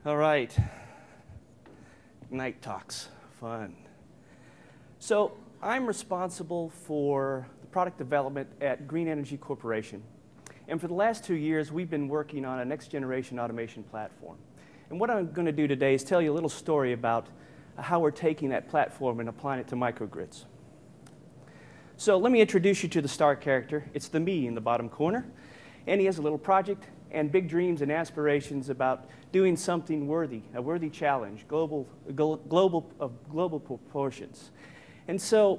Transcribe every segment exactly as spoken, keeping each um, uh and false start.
All right. Night talks, fun. So I'm responsible for the product development at Green Energy Corporation. And for the last two years, we've been working on a next generation automation platform. And what I'm going to do today is tell you a little story about how we're taking that platform and applying it to microgrids. So let me introduce you to the star character. It's the me in the bottom corner. And he has a little project and big dreams and aspirations about doing something worthy, a worthy challenge, global, global, of global proportions. And so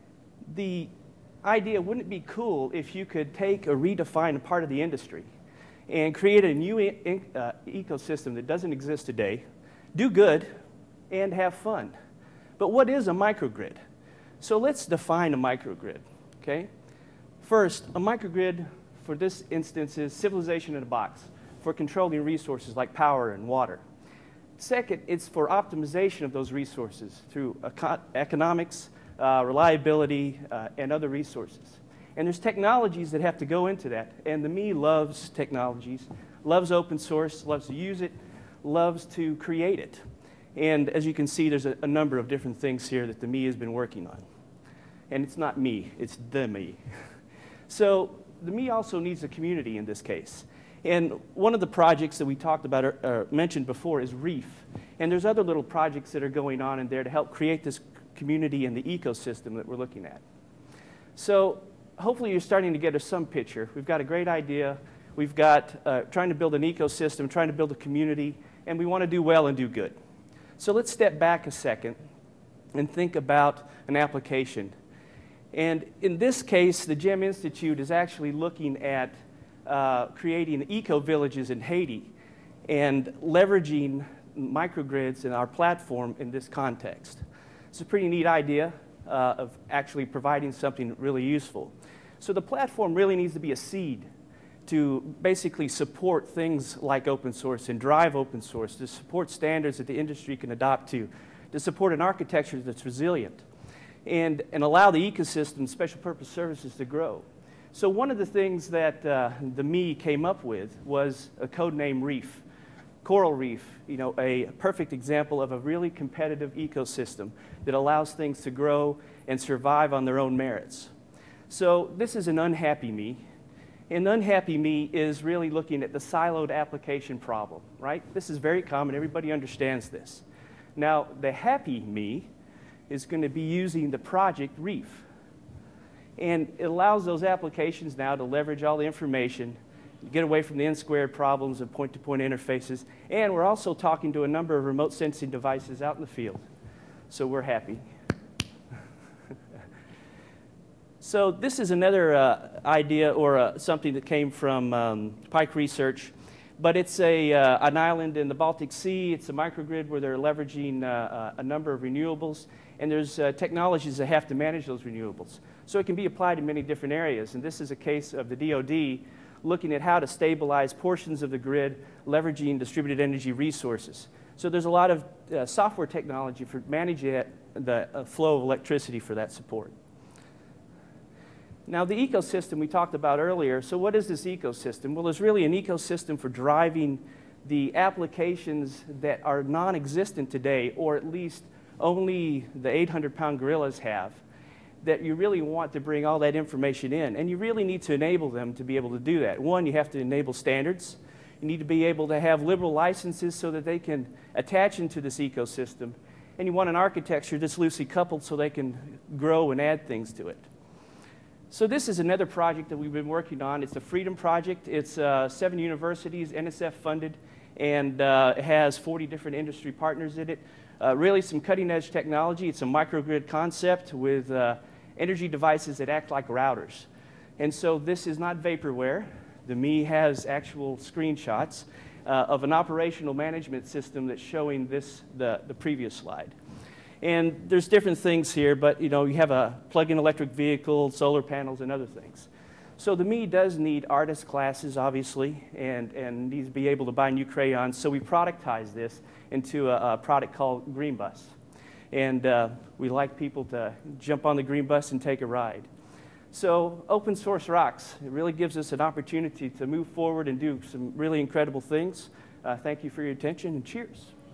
the idea, wouldn't it be cool if you could take or redefine a part of the industry and create a new e uh, ecosystem that doesn't exist today, do good, and have fun. But what is a microgrid? So let's define a microgrid, okay? First, a microgrid for this instance is civilization in a box for controlling resources like power and water. Second, it's for optimization of those resources through eco economics, uh, reliability, uh, and other resources. And there's technologies that have to go into that. And the me loves technologies, loves open source, loves to use it, loves to create it. And as you can see, there's a, a number of different things here that the me has been working on. And it's not me, it's the me. So the me also needs a community in this case. And one of the projects that we talked about or, or mentioned before is REEF. And there's other little projects that are going on in there to help create this community and the ecosystem that we're looking at. So hopefully you're starting to get a some picture. We've got a great idea. We've got uh, trying to build an ecosystem, trying to build a community, and we want to do well and do good. So let's step back a second and think about an application. And in this case, the GEM Institute is actually looking at uh, creating eco-villages in Haiti and leveraging microgrids in our platform in this context. It's a pretty neat idea uh, of actually providing something really useful. So the platform really needs to be a seed to basically support things like open source and drive open source, to support standards that the industry can adopt to, to support an architecture that's resilient. And, and allow the ecosystem, special purpose services to grow. So one of the things that uh, the me came up with was a code name REEF, Coral Reef, you know, a perfect example of a really competitive ecosystem that allows things to grow and survive on their own merits. So this is an unhappy me. And the unhappy me is really looking at the siloed application problem, right? This is very common, everybody understands this. Now, the happy me is going to be using the project REEF. And it allows those applications now to leverage all the information, get away from the n-squared problems of point-to-point interfaces, and we're also talking to a number of remote sensing devices out in the field. So we're happy. So this is another uh, idea or uh, something that came from um, Pike Research. But it's a, uh, an island in the Baltic Sea. It's a microgrid where they're leveraging uh, uh, a number of renewables. And there's uh, technologies that have to manage those renewables. So it can be applied in many different areas. And this is a case of the D O D looking at how to stabilize portions of the grid, leveraging distributed energy resources. So there's a lot of uh, software technology for managing that, the uh, flow of electricity for that support. Now, the ecosystem we talked about earlier, so what is this ecosystem? Well, it's really an ecosystem for driving the applications that are non-existent today, or at least only the eight hundred pound gorillas have, that you really want to bring all that information in. And you really need to enable them to be able to do that. One, you have to enable standards. You need to be able to have liberal licenses so that they can attach into this ecosystem. And you want an architecture that's loosely coupled so they can grow and add things to it. So this is another project that we've been working on. It's a Freedom Project. It's uh, seven universities, N S F funded, and uh, it has forty different industry partners in it. Uh, really some cutting edge technology. It's a microgrid concept with uh, energy devices that act like routers. And so this is not vaporware. The me has actual screenshots uh, of an operational management system that's showing this, the, the previous slide. And there's different things here, but you know, you have a plug-in electric vehicle, solar panels, and other things. So the me does need artist classes, obviously, and, and needs to be able to buy new crayons. So we productize this into a, a product called Green Bus. And uh, we like people to jump on the Green Bus and take a ride. So open source rocks. It really gives us an opportunity to move forward and do some really incredible things. Uh, thank you for your attention, and cheers.